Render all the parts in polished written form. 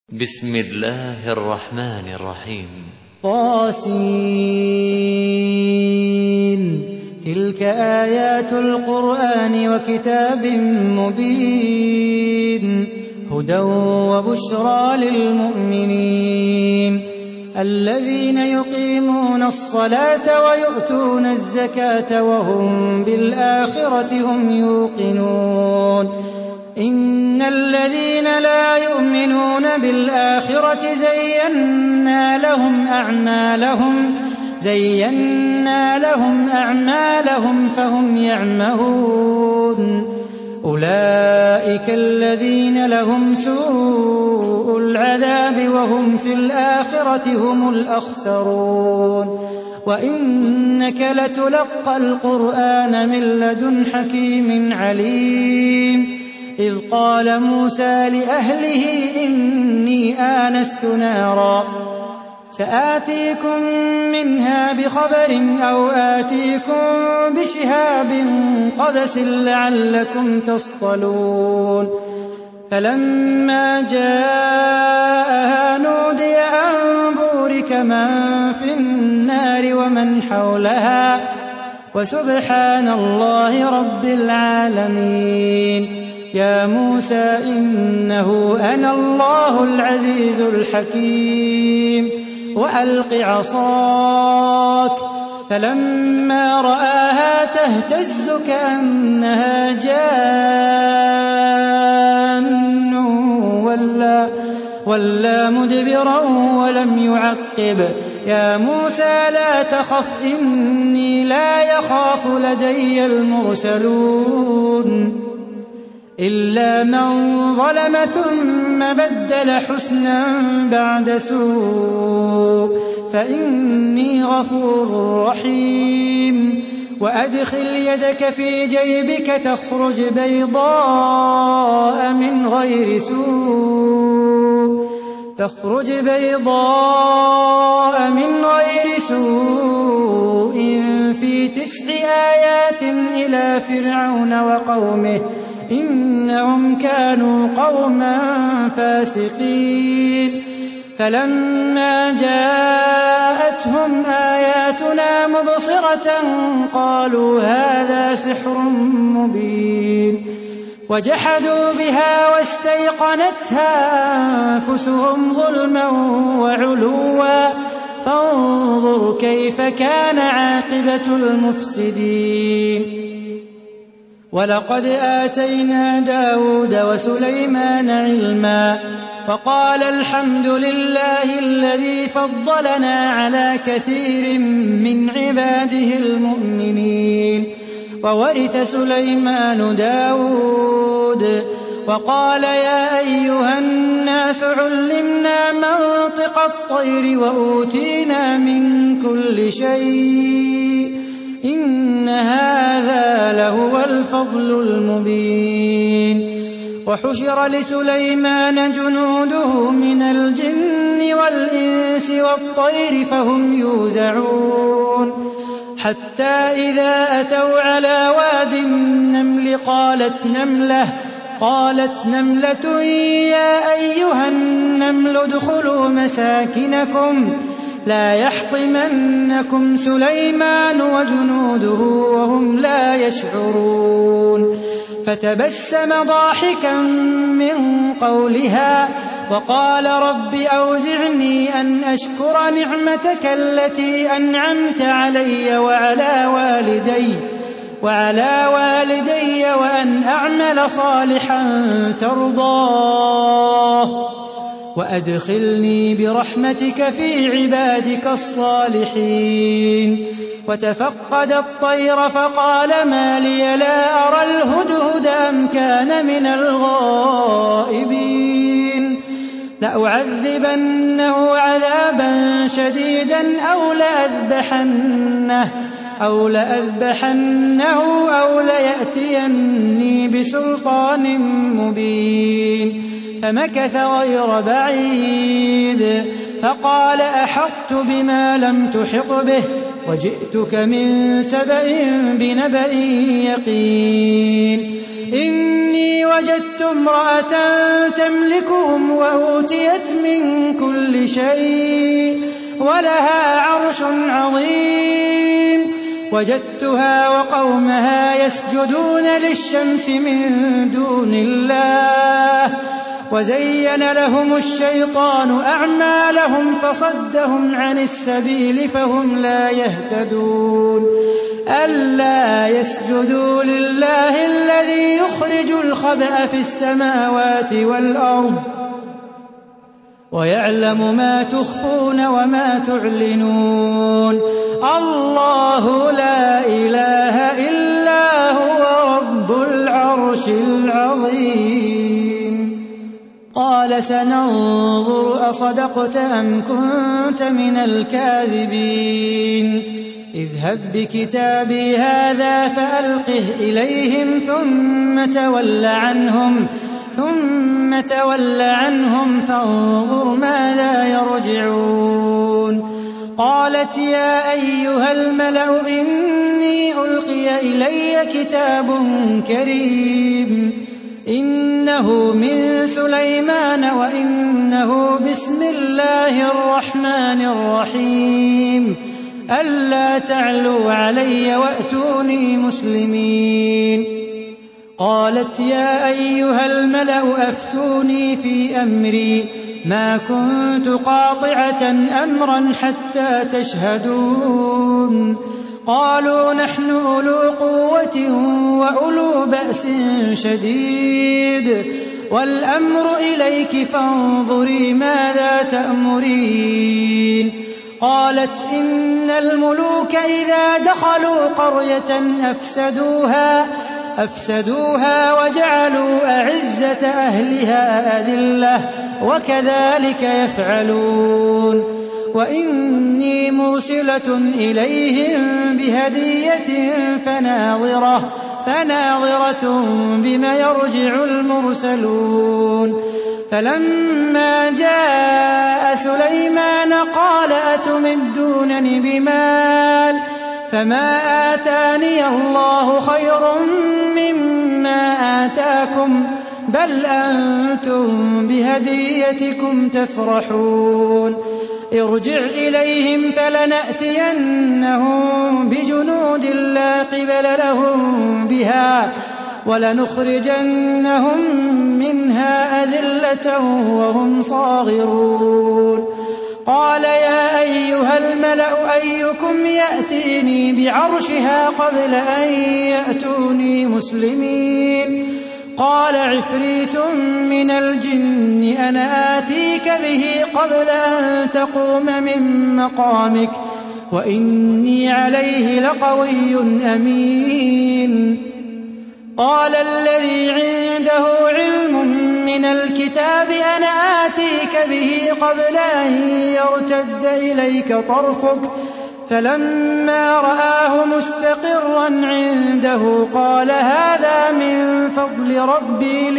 بسم الله الرحمن الرحيم. طاسين. تلك آيات القرآن وكتاب مبين هدى وبشرى للمؤمنين الذين يقيمون الصلاة ويؤتون الزكاة وهم بالآخرة هم يوقنون. إن الذين لا يؤمنون بالآخرة زينا لهم أعمالهم فهم يعمهون. أولئك الذين لهم سوء العذاب وهم في الآخرة هم الأخسرون. وإنك لتلقى القرآن من لدن حكيم عليم. إذ قال موسى لأهله إني آنست نارا سآتيكم منها بخبر أو آتيكم بشهاب قبس لعلكم تصطلون. فلما جاءها نودي أن بورك من في النار ومن حولها وسبحان الله رب العالمين. يا موسى إنه أنا الله العزيز الحكيم. وألق عصاك. فلما رآها تهتز كأنها جان ولا مدبرا ولم يعقب. يا موسى لا تخف إني لا يخاف لدي المرسلون. إلا من ظلم ثم بدل حسنا بعد سوء فإني غفور رحيم. وأدخل يدك في جيبك تخرج بيضاء من غير سوء في 9 آيات إلى فرعون وقومه إنهم كانوا قوما فاسقين. فلما جاءتهم آياتنا مبصرة قالوا هذا سحر مبين. وجحدوا بها واستيقنتها أنفسهم ظلما وعلوا فانظر كيف كان عاقبة المفسدين. ولقد آتينا داود وسليمان علما وقال الحمد لله الذي فضلنا على كثير من عباده المؤمنين. وورث سليمان داود وقال يا أيها الناس علمنا منطق الطير وأوتينا من كل شيء إن هذا لهو الفضل المبين. وحشر لسليمان جنوده من الجن والإنس والطير فهم يوزعون. حتى إذا أتوا على واد النمل قالت نملة يا أيها النمل ادخلوا مساكنكم لا يحطمنكم سليمان وجنوده وهم لا يشعرون. فتبسم ضاحكا من قولها وقال رب أوزعني أن أشكر نعمتك التي أنعمت علي وعلى والدي وأن أعمل صالحا ترضاه وأدخلني برحمتك في عبادك الصالحين. وتفقد الطير فقال ما لي لا أرى الهدهد أم كان من الغائبين. لأعذبنه عذابا شديدا أو لأذبحنه أو ليأتيني بسلطان مبين. فمكث غير بعيد فقال أحطت بما لم تحط به وجئتك من سبأ بنبأ يقين إني وجدت امرأة تملكهم وأوتيت من كل شيء ولها عرش عظيم وجدتها وقومها يسجدون للشمس من دون الله وزين لهم الشيطان أعمالهم فصدهم عن السبيل فهم لا يهتدون ألا يسجدوا لله الذي يخرج الخبأ في السماوات والأرض ويعلم ما تخفون وما تعلنون الله لا إله إلا هو رب العرش العظيم قال سننظر أصدقت أم كنت من الكاذبين اذهب بكتابي هذا فألقه إليهم ثم تول عنهم فانظر ماذا يرجعون قالت يا أيها الملأ إني ألقي إلي كتاب كريم إنه من سليمان وإنه بسم الله الرحمن الرحيم ألا تعلوا علي وأتوني مسلمين قالت يا أيها الملأ أفتوني في أمري ما كنت قاطعة أمرا حتى تشهدون قالوا نحن أولو قوة وأولو بأس شديد والأمر إليك فانظري ماذا تأمرين قالت إن الملوك إذا دخلوا قرية أفسدوها وجعلوا أعزة أهلها أذلة وكذلك يفعلون وإني مرسلة إليهم بهدية فناظرة بما يرجع المرسلون فلما جاء سليمان قال أتمدونني بمال فما آتاني الله خير مما آتاكم بل أنتم بهديتكم تفرحون ارجع إليهم فلنأتينهم بجنود لا قبل لهم بها ولنخرجنهم منها أذلة وهم صاغرون قال يا أيها الملأ أيكم يأتيني بعرشها قبل أن يأتوني مسلمين قال عفريت من الجن أنا آتيك به قبل أن تقوم من مقامك وإني عليه لقوي أمين قال الذي عنده علم من الكتاب أنا آتيك به قبل أن يرتد إليك طرفك فلما رآه مستقرا عنده قال هذا من فضل ربي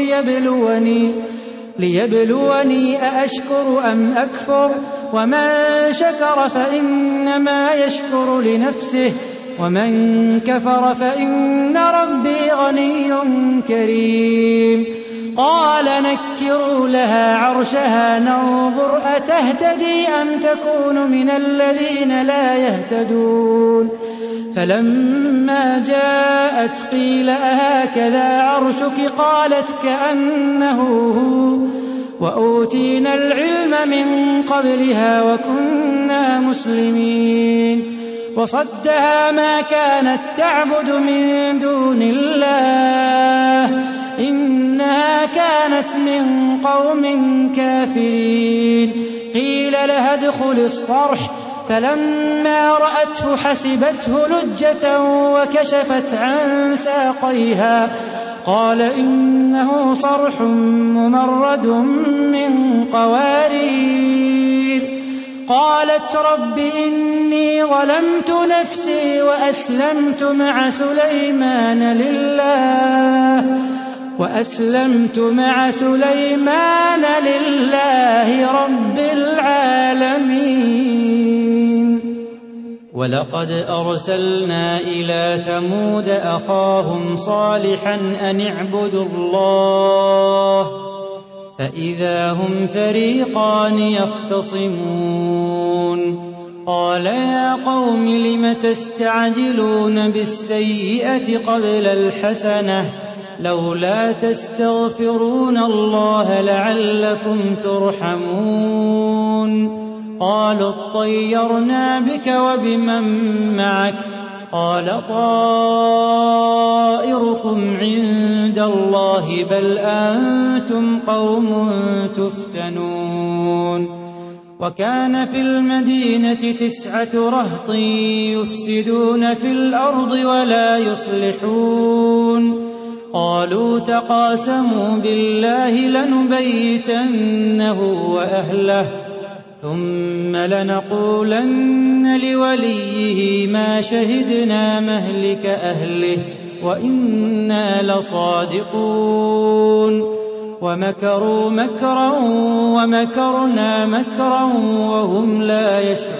ليبلوني أأشكر أم أكفر ومن شكر فإنما يشكر لنفسه ومن كفر فإن ربي غني كريم قال نكروا لها عرشها ننظر أتهتدي أم تكون من الذين لا يهتدون فلما جاءت قيل أهكذا عرشك قالت كأنه هو وأوتينا العلم من قبلها وكنا مسلمين وصدها ما كانت تعبد من دون الله إنها كانت من قوم كافرين قيل لها ادخل الصرح فلما رأته حسبته لجة وكشفت عن ساقيها قال إنه صرح ممرد من قوارير قالت رب إني ظلمت نفسي وأسلمت مع سليمان لله رب العالمين وَلَقَدْ أَرْسَلْنَا إِلَىٰ ثَمُودَ أَخَاهُمْ صَالِحًا أَنِ اعْبُدُوا اللَّهَ فَإِذَا هُمْ فَرِيقَانِ يَخْتَصِمُونَ قَالَ يَا قَوْمِ لِمَ تَسْتَعْجِلُونَ بِالسَّيِّئَةِ قَبْلَ الْحَسَنَةِ ۖ لَوْلَا تَسْتَغْفِرُونَ اللَّهَ لَعَلَّكُمْ تُرْحَمُونَ قَالُوا اطَّيَّرْنَا بِكَ وَبِمَن مَّعَكَ ۚ قَالَ طَائِرُكُمْ عِندَ اللَّهِ بَلْ أَنتُمْ قَوْمٌ تُفْتَنُونَ وَكَانَ فِي الْمَدِينَةِ 9 رَهْطٍ يُفْسِدُونَ فِي الْأَرْضِ وَلَا يُصْلِحُونَ قَالُوا تَقَاسَمُوا بِاللَّهِ لَنُبَيِّتَنَّهُ وَأَهْلَهُ ثُمَّ لَنَقُولَنَّ لِوَلِيِّهِ مَا شَهِدْنَا مَهْلِكَ أَهْلِهِ وَإِنَّا لَصَادِقُونَ وَمَكَرُوا مَكْرًا وَمَكَرْنَا مَكْرًا وَهُمْ لا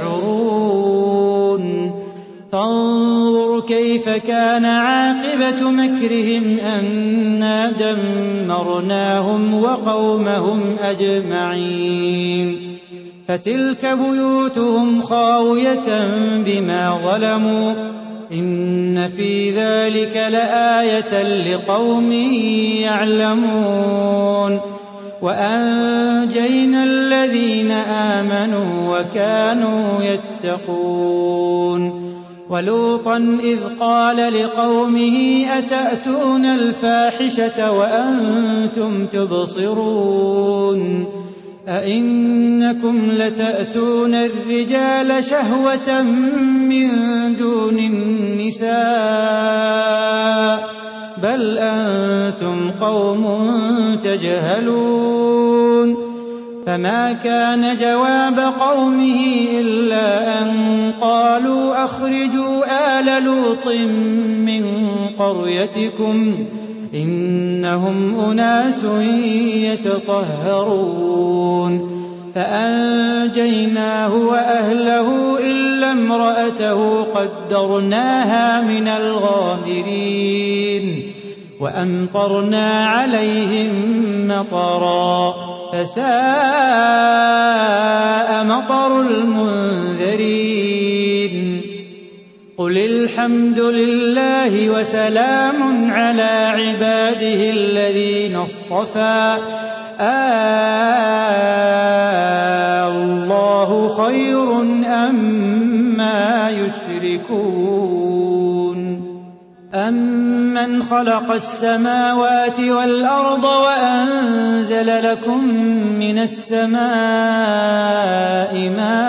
يشعرون فانظُرْ كَيْفَ كَانَ عَاقِبَةُ مَكْرِهِمْ أَنَّا دَمَّرْنَاهُمْ وَقَوْمَهُمْ أَجْمَعِينَ فَتِلْكَ بُيُوتُهُمْ خَاوِيَةً بِمَا ظَلَمُوا إِنَّ فِي ذَلِكَ لَآيَةً لِقَوْمٍ يَعْلَمُونَ وَأَنجَيْنَا الَّذِينَ آمَنُوا وَكَانُوا يَتَّقُونَ وَلُوطًا إِذْ قَالَ لِقَوْمِهِ أَتَأْتُونَ الْفَاحِشَةَ وَأَنتُمْ تُبْصِرُونَ أَئِنَّكُمْ لَتَأْتُونَ الرِّجَالَ شَهْوَةً مِّن دُونِ النِّسَاءِ بَلْ أَنتُمْ قَوْمٌ تَجْهَلُونَ فَمَا كَانَ جَوَابَ قَوْمِهِ إِلَّا أَن قَالُوا أَخْرِجُوا آلَ لُوطٍ مِّن قَرْيَتِكُمْ إِنَّهُمْ أُنَاسٌ يَتَطَهَّرُونَ فَأَنجَيْنَاهُ وَأَهْلَهُ إِلَّا امْرَأَتَهُ قَدَّرْنَاهَا مِنَ الْغَابِرِينَ وَأَمْطَرْنَا عَلَيْهِم مَّطَرًا فَسَاءَ مَطَرُ الْمُنذَرِينَ قُلِ الْحَمْدُ لِلَّهِ وَسَلَامٌ عَلَىٰ عِبَادِهِ الَّذِينَ اصْطَفَىٰ اللَّهُ خَيْرٌ أَمَّا يُشْرِكُونَ أَمَّنْ خَلَقَ السَّمَاوَاتِ وَالْأَرْضَ وَأَنزَلَ لَكُم مِّنَ السَّمَاءِ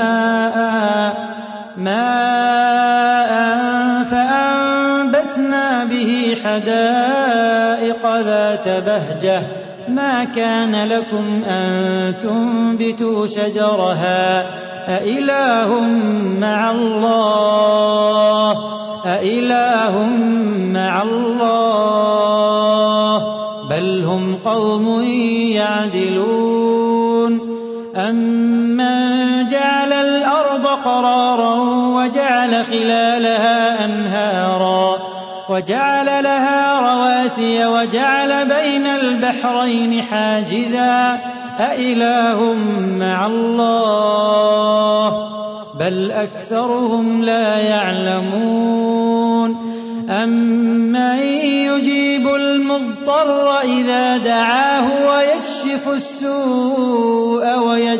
مَاءً فَأَنبَتْنَا بِهِ حَدَائِقَ ذَاتَ بَهْجَةٍ مَا كَانَ لَكُمْ أَن تُنبِتُوا شَجَرَهَا أَإِلَٰهٌ مَّعَ اللَّهِ بَلْ هُمْ قَوْمٌ يَعْدِلُونَ أَمَّن جَعَلَ الْأَرْضَ قَرَارًا وَجَعَلَ خِلَالَهَا أَنْهَارًا وَجَعَلَ لَهَا رَوَاسِيَ وَجَعَلَ بَيْنَ الْبَحْرَيْنِ حَاجِزًا أَإِلَٰهٌ مَّعَ اللَّهِ بَلْ أَكْثَرُهُمْ لَا يَعْلَمُونَ أَمَّن يُجِيبُ الْمُضْطَرَّ إِذَا دَعَاهُ وَيَكْشِفُ السُّوءَ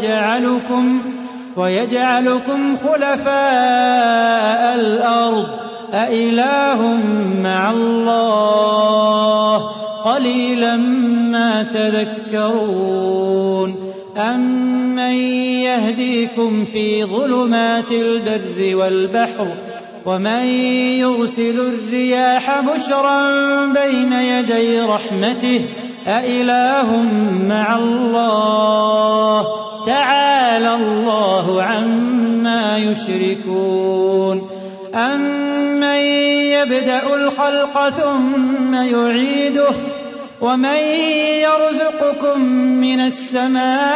وَيَجْعَلُكُمْ خُلَفَاءَ الْأَرْضِ أَإِلَٰهٌ مَّعَ اللَّهِ قَلِيلًا مَّا تَذَكَّرُونَ أَمَّن يَهْدِيكُمْ فِي ظُلُمَاتِ الْبَرِّ وَالْبَحْرِ وَمَن يُرْسِلُ الرِّيَاحَ بُشْرًا بَيْنَ يَدَيْ رَحْمَتِهِ أَإِلَٰهٌ مَّعَ اللَّهِ تَعَالَى اللَّهُ عَمَّا يُشْرِكُونَ أَمَّن يَبْدَأُ الْخَلْقَ ثُمَّ يُعِيدُهُ وَمَن يَرْزُقُكُم مِّنَ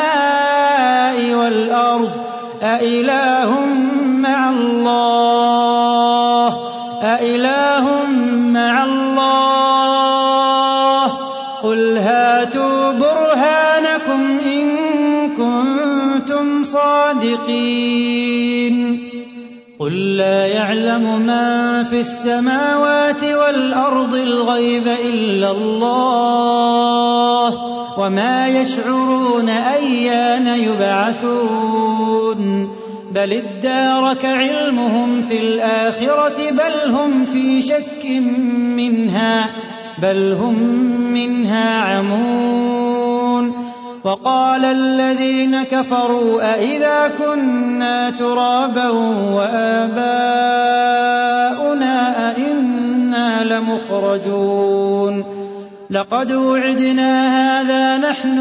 السَّمَاءِ وَالْأَرْضِ أَإِلَٰهٌ مَّعَ اللَّهِ أإله مع الله قل هاتوا برهانكم إن كنتم صادقين قل لا يعلم من في السماوات والأرض الغيب إلا الله وما يشعرون أيان يبعثون بل ادارك علمهم في الآخرة بل هم منها عمون وقال الذين كفروا أئذا كنا ترابا وآباؤنا أئنا لمخرجون لقد وعدنا هذا نحن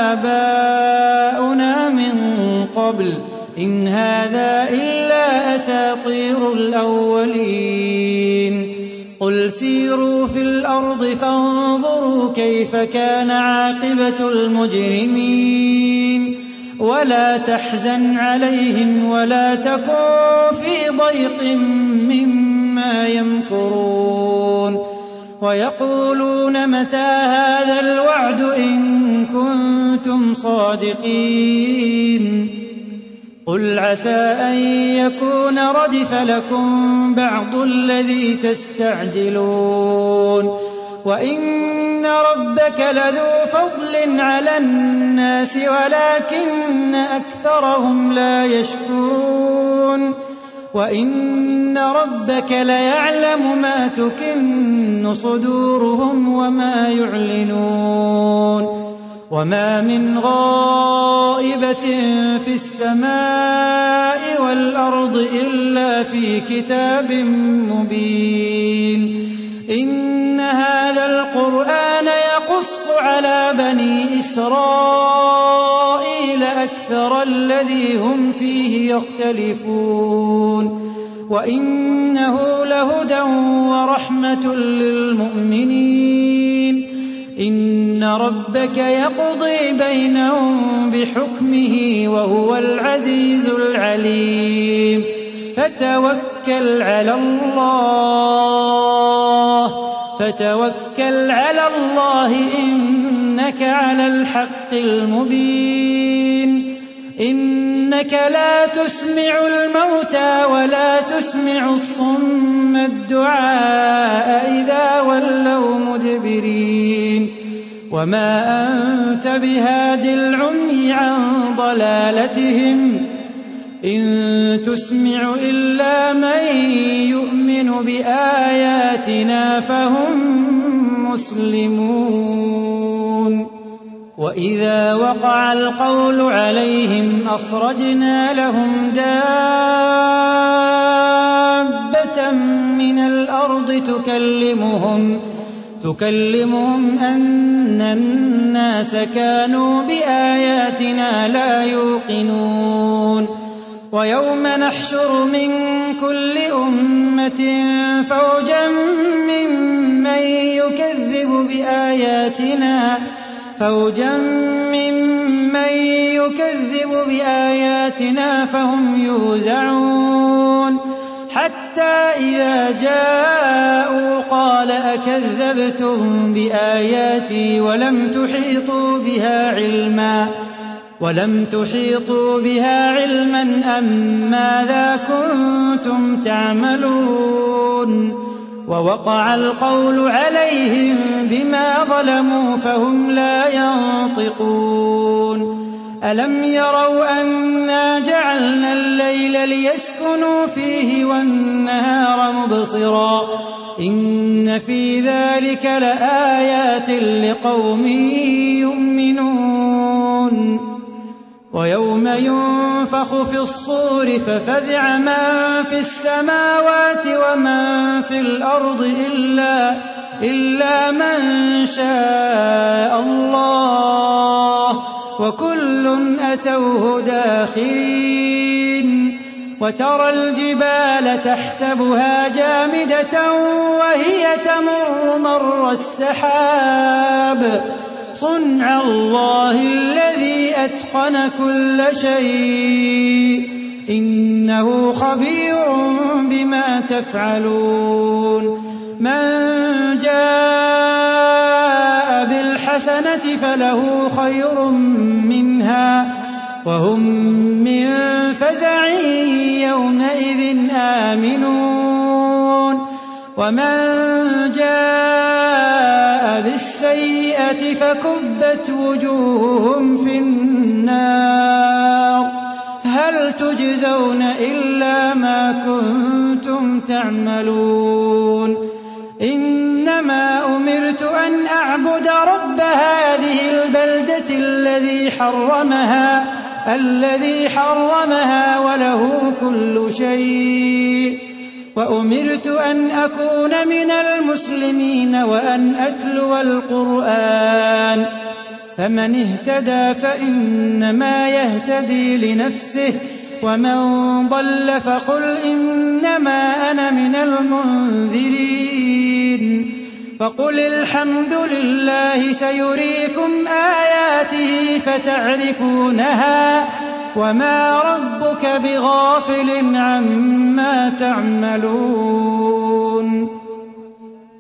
وآباؤنا من قبل إن هذا إلا أساطير الأولين قل سيروا في الأرض فانظروا كيف كان عاقبة المجرمين ولا تحزن عليهم ولا تكن في ضيق مما يمكرون ويقولون متى هذا الوعد إن كنتم صادقين قل عسى أن يكون ردف لكم بعض الذي تستعجلون وإن ربك لذو فضل على الناس ولكن أكثرهم لا يشكرون وإن ربك ليعلم ما تكن صدورهم وما يعلنون وما من غائبة في السماء والأرض إلا في كتاب مبين إن هذا القرآن يقص على بني إسرائيل أكثر الذي هم فيه يختلفون وإنه لهدى ورحمة للمؤمنين إن ربك يقضي بينهم بحكمه وهو العزيز العليم فتوكل على الله إنك على الحق المبين إنك لا تسمع الموتى ولا تسمع الصم الدعاء إذا ولوا مدبرين وما أنت بهاد العمي عن ضلالتهم إن تسمع إلا من يؤمن بآياتنا فهم مسلمون وإذا وقع القول عليهم أخرجنا لهم دابة من الأرض تكلمهم أن الناس كانوا بآياتنا لا يوقنون ويوم نحشر من كل أمة فوجا ممن يكذب بآياتنا فهم يوزعون حتى إذا جاءوا قال أكذبتم بآياتي ولم تحيطوا بها علما أم ماذا كنتم تعملون ووقع القول عليهم بما ظلموا فهم لا ينطقون ألم يروا أنا جعلنا الليل ليسكنوا فيه والنهار مبصرا إن في ذلك لآيات لقوم يؤمنون ويوم ينفخ في الصور ففزع من في السماوات ومن في الأرض إلا من شاء الله وكل أتوه داخرين وترى الجبال تحسبها جامدة وهي تمر مر السحاب صنع الله الذي أتقن كل شيء إنه خبير بما تفعلون من جاء بالحسنة فله خير منها وهم من فزع يومئذ آمنون ومن جاء بالسيئة فكبت وجوههم في النار هل تجزون إلا ما كنتم تعملون إنما أمرت أن أعبد رب هذه البلدة الذي حرمها وله كل شيء وأمرت أن أكون من المسلمين وأن أتلو القرآن فمن اهتدى فإنما يهتدي لنفسه ومن ضل فقل إنما أنا من المنذرين فقل الحمد لله سيريكم آياته فتعرفونها وما ربك بغافل عما تعملون